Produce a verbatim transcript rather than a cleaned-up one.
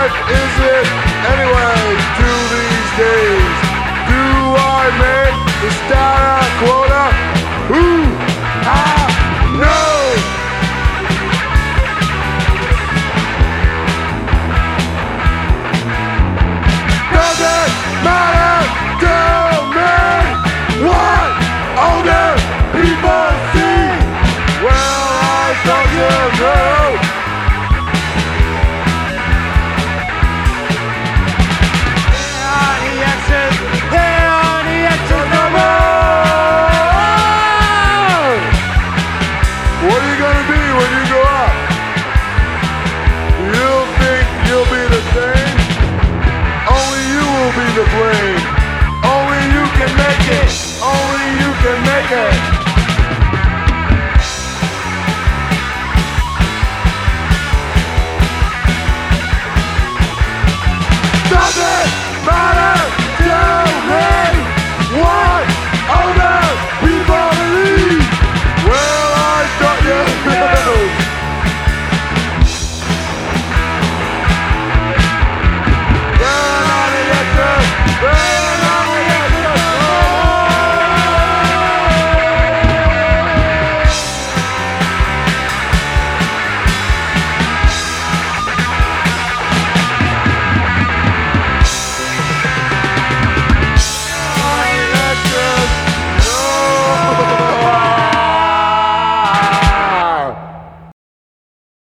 What is it anyway to these days? Do I make the starter quota? Who? I know. Doesn't matter to me what older people see. Well, I thought you knew. What are you gonna be when you grow up? You'll think you'll be the same? Only you will be the blame. Only you can make it. Only you can make it.